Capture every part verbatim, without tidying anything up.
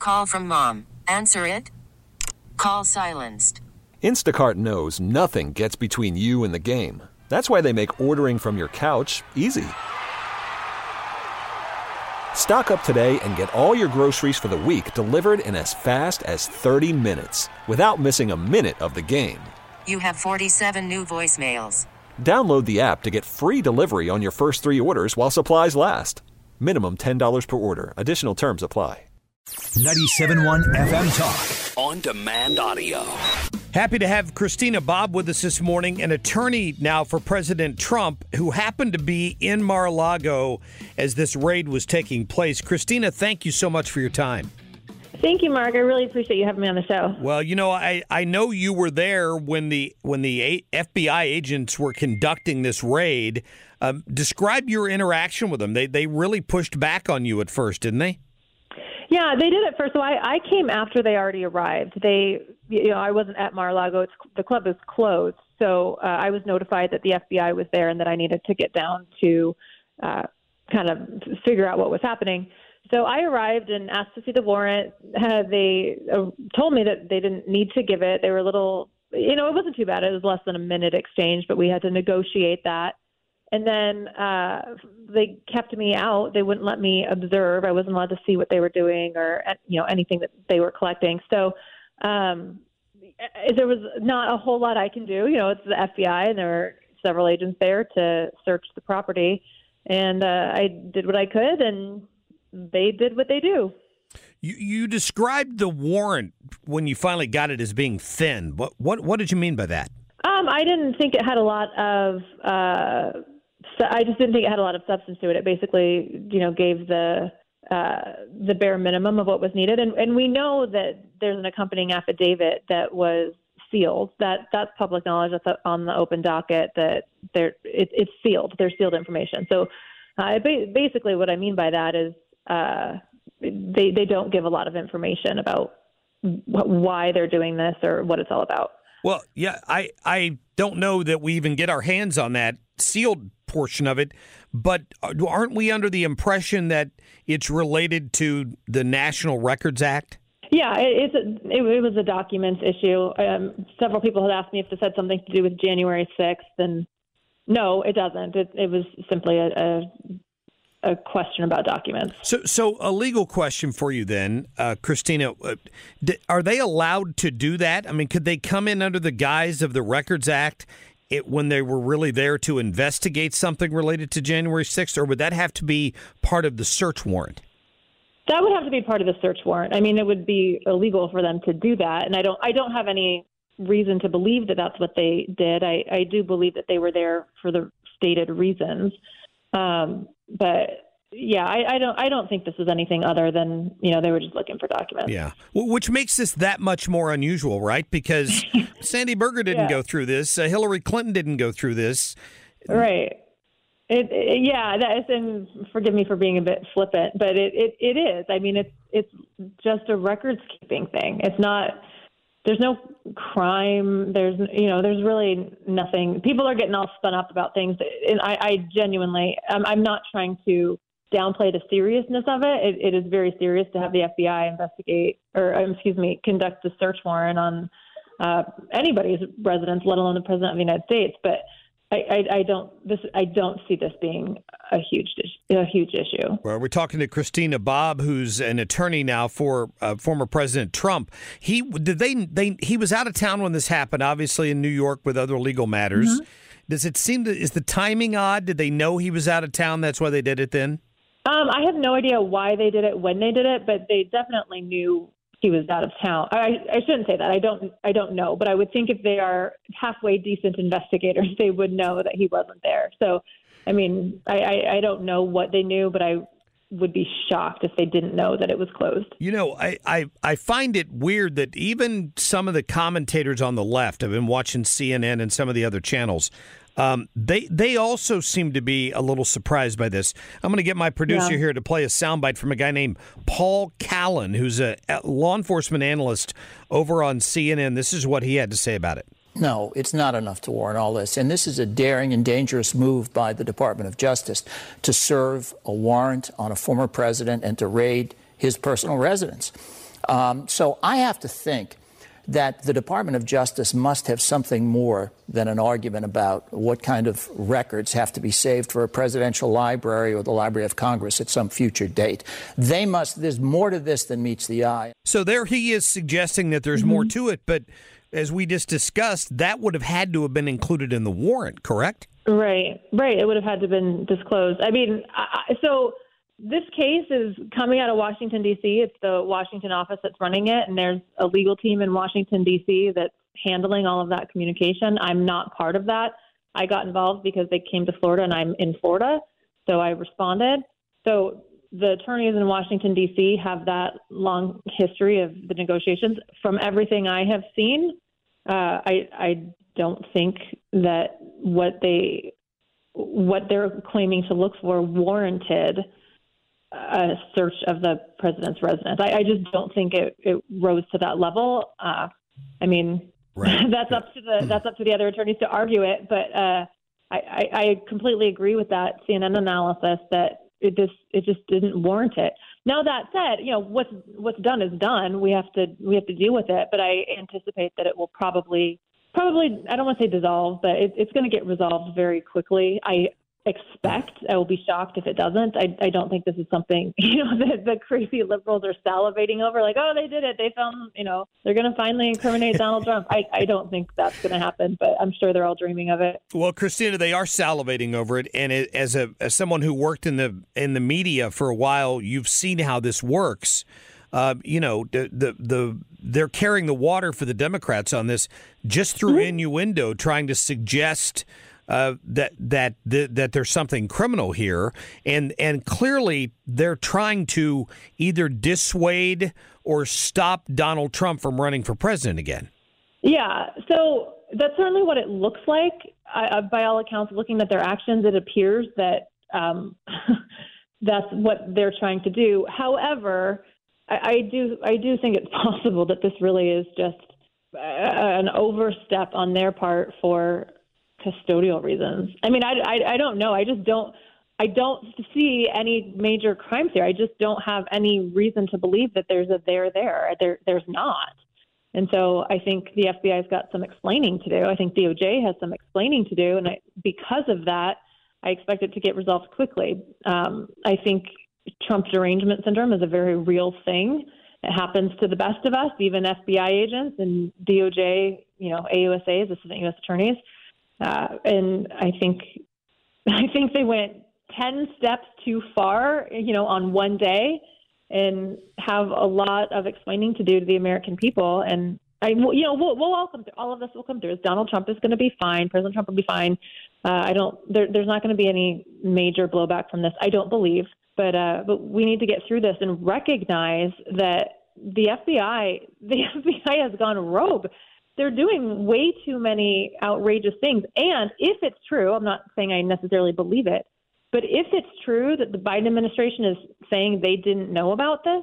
Call from mom. Answer it. Call silenced. Instacart knows nothing gets between you and the game. That's why they make ordering from your couch easy. Stock up today and get all your groceries for the week delivered in as fast as thirty minutes without missing a minute of the game. You have forty-seven new voicemails. Download the app to get free delivery on your first three orders while supplies last. Minimum ten dollars per order. Additional terms apply. ninety-seven point one F M Talk. On demand audio. Happy to have Christina Bobb with us this morning, an attorney now for President Trump, who happened to be in Mar-a-Lago as this raid was taking place. Christina, thank you so much for your time. Thank you, Mark. I really appreciate you having me on the show. Well, you know, I, I know you were there when the when the F B I agents were conducting this raid. Um, describe your interaction with them. They they really pushed back on you at first, didn't they? Yeah, they did at first. So I, I came after they already arrived. They, you know, I wasn't at Mar-a-Lago. It's, the club is closed. So uh, I was notified that the F B I was there and that I needed to get down to uh, kind of figure out what was happening. So I arrived and asked to see the warrant. Uh, they uh, told me that they didn't need to give it. They were a little, you know, it wasn't too bad. It was less than a minute exchange, but we had to negotiate that. And then uh, they kept me out. They wouldn't let me observe. I wasn't allowed to see what they were doing or, you know, anything that they were collecting. So um, there was not a whole lot I can do. You know, it's the F B I, and there were several agents there to search the property. And uh, I did what I could, and they did what they do. You, you described the warrant when you finally got it as being thin. What what what did you mean by that? Um, I didn't think it had a lot of. Uh, I just didn't think it had a lot of substance to it. It basically, you know, gave the uh, the bare minimum of what was needed, and and we know that there's an accompanying affidavit that was sealed. That that's public knowledge. That's on the open docket. That they're it, it's sealed. They're sealed information. So, uh, basically, what I mean by that is. Uh, they they don't give a lot of information about wh- why they're doing this or what it's all about. Well, yeah, I, I don't know that we even get our hands on that sealed portion of it, but aren't we under the impression that it's related to the National Records Act? Yeah, it, it's a, it, it was a documents issue. Um, several people had asked me if this had something to do with January sixth, and no, it doesn't. It, it was simply a, a a question about documents. So, so a legal question for you then, uh, Christina, uh, d- are they allowed to do that? I mean, could they come in under the guise of the Records Act it, when they were really there to investigate something related to January sixth, or would that have to be part of the search warrant? That would have to be part of the search warrant. I mean, it would be illegal for them to do that, and I don't, I don't have any reason to believe that that's what they did. I, I do believe that they were there for the stated reasons. Um, but yeah, I, I don't I don't think this is anything other than, you know, they were just looking for documents. Yeah, well, which makes this that much more unusual, right? Because Sandy Berger didn't yeah. go through this. Uh, Hillary Clinton didn't go through this. Right. It, it, yeah, that is, and forgive me for being a bit flippant, but it, it, it is. I mean, it's it's just a records keeping thing. It's not. There's no crime. There's, you know, there's really nothing. People are getting all spun up about things. And I, I genuinely, I'm, I'm not trying to downplay the seriousness of it. it. It is very serious to have the F B I investigate or, excuse me, conduct a search warrant on uh, anybody's residence, let alone the president of the United States. But I, I, I don't this I don't see this being a huge a huge issue. Well, we're talking to Christina Bobb, who's an attorney now for uh, former President Trump. He did they they he was out of town when this happened, obviously in New York with other legal matters. Mm-hmm. Does it seem to is the timing odd? Did they know he was out of town? That's why they did it then. Um, I have no idea why they did it, when they did it, but they definitely knew he was out of town. I, I shouldn't say that. I don't. I don't know, but I would think if they are halfway decent investigators, they would know that he wasn't there. So, I mean, I, I, I don't know what they knew, but I would be shocked if they didn't know that it was closed. You know, I, I, I find it weird that even some of the commentators on the left, I've been watching C N N and some of the other channels. Um, they they also seem to be a little surprised by this. I'm going to get my producer yeah. here to play a soundbite from a guy named Paul Callan, who's a law enforcement analyst over on C N N. This is what he had to say about it. No, it's not enough to warrant all this. And this is a daring and dangerous move by the Department of Justice to serve a warrant on a former president and to raid his personal residence. Um, so I have to think that the Department of Justice must have something more than an argument about what kind of records have to be saved for a presidential library or the Library of Congress at some future date. They must, there's more to this than meets the eye. So there he is suggesting that there's mm-hmm. more to it, but as we just discussed, that would have had to have been included in the warrant, correct? Right, right. It would have had to have been disclosed. I mean, I, so this case is coming out of Washington, D C. It's the Washington office that's running it, and there's a legal team in Washington, D C that's handling all of that communication. I'm not part of that. I got involved because they came to Florida, and I'm in Florida, so I responded. So the attorneys in Washington, D C have that long history of the negotiations. From everything I have seen, uh, I, I don't think that what they what they're claiming to look for warranted a search of the president's residence. I, I just don't think it, it rose to that level. Uh, I mean, right. that's up to the that's up to the other attorneys to argue it. But uh, I, I, I completely agree with that C N N analysis that it just it just didn't warrant it. Now that said, you know what's what's done is done. We have to we have to deal with it. But I anticipate that it will probably probably I don't want to say dissolve, but it, it's going to get resolved very quickly. I. expect. I will be shocked if it doesn't. I, I don't think this is something, you know, the, the crazy liberals are salivating over, like, oh, they did it. They found, you know, they're going to finally incriminate Donald Trump. I, I don't think that's going to happen, but I'm sure they're all dreaming of it. Well, Christina, they are salivating over it. And it, as a as someone who worked in the in the media for a while, you've seen how this works. Uh, you know, the, the the they're carrying the water for the Democrats on this just through mm-hmm. innuendo, trying to suggest Uh, that that that that there's something criminal here, and and clearly they're trying to either dissuade or stop Donald Trump from running for president again. Yeah, so that's certainly what it looks like. I, by all accounts, looking at their actions, it appears that um, that's what they're trying to do. However, I, I do I do think it's possible that this really is just an overstep on their part for custodial reasons. I mean, I, I, I don't know. I just don't, I don't see any major crimes here. I just don't have any reason to believe that there's a there there. There, there's not. And so I think the F B I's got some explaining to do. I think D O J has some explaining to do. And I, because of that, I expect it to get resolved quickly. Um, I think Trump derangement syndrome is a very real thing. It happens to the best of us, even F B I agents and D O J, you know, A U S As, assistant U S attorneys. Uh, and I think, I think they went ten steps too far, you know, on one day, and have a lot of explaining to do to the American people. And I, you know, we'll, we'll all come through. All of this will come through. Donald Trump is going to be fine. President Trump will be fine. Uh, I don't. There, there's not going to be any major blowback from this, I don't believe. But uh, but we need to get through this and recognize that the F B I, the F B I has gone rogue. They're doing way too many outrageous things. And if it's true, I'm not saying I necessarily believe it, but if it's true that the Biden administration is saying they didn't know about this,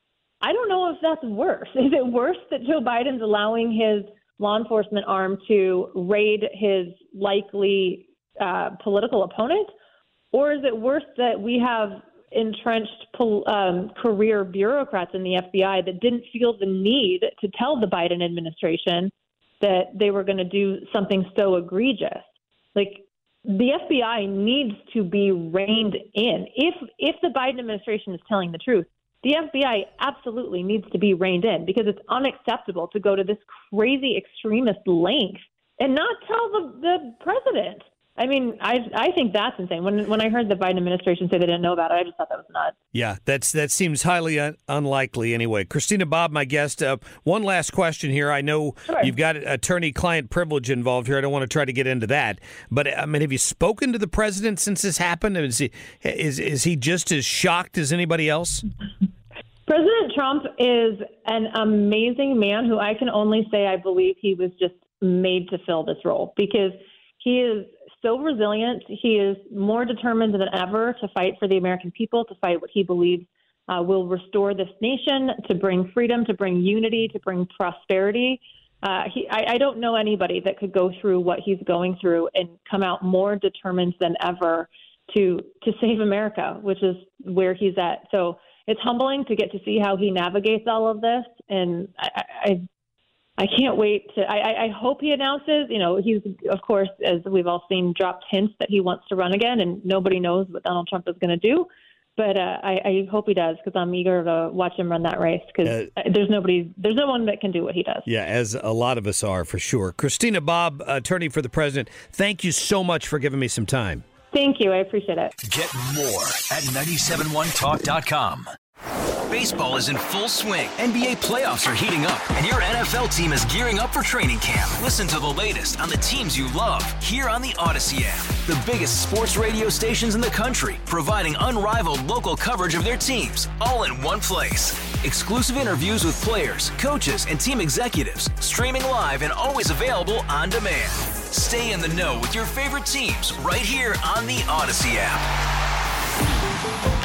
I don't know if that's worse. Is it worse that Joe Biden's allowing his law enforcement arm to raid his likely uh, political opponent? Or is it worse that we have entrenched um, career bureaucrats in the F B I that didn't feel the need to tell the Biden administration that they were going to do something so egregious? Like, the F B I needs to be reined in. If if the Biden administration is telling the truth, the F B I absolutely needs to be reined in, because it's unacceptable to go to this crazy extremist length and not tell the, the president. I mean, I I think that's insane. When when I heard the Biden administration say they didn't know about it, I just thought that was nuts. Yeah, that's that seems highly un- unlikely anyway. Christina Bobb, my guest. Uh, one last question here. I know sure. you've got attorney-client privilege involved here. I don't want to try to get into that. But, I mean, have you spoken to the president since this happened? Is he, is, is he just as shocked as anybody else? President Trump is an amazing man who I can only say I believe he was just made to fill this role, because he is so resilient. He is more determined than ever to fight for the American people, to fight what he believes uh, will restore this nation, to bring freedom, to bring unity, to bring prosperity. Uh, he, I, I don't know anybody that could go through what he's going through and come out more determined than ever to to save America, which is where he's at. So it's humbling to get to see how he navigates all of this. And I, I, I can't wait to, I, I hope he announces, you know, he's, of course, as we've all seen, dropped hints that he wants to run again, and nobody knows what Donald Trump is going to do. But uh, I, I hope he does, because I'm eager to watch him run that race, because uh, there's nobody, there's no one that can do what he does. Yeah, as a lot of us are, for sure. Christina Bobb, attorney for the president, thank you so much for giving me some time. Thank you. I appreciate it. Get more at nine seven one talk dot com. Baseball is in full swing. N B A playoffs are heating up, and your N F L team is gearing up for training camp. Listen to the latest on the teams you love here on the Odyssey app. The biggest sports radio stations in the country, providing unrivaled local coverage of their teams, all in one place. Exclusive interviews with players, coaches, and team executives, streaming live and always available on demand. Stay in the know with your favorite teams right here on the Odyssey app.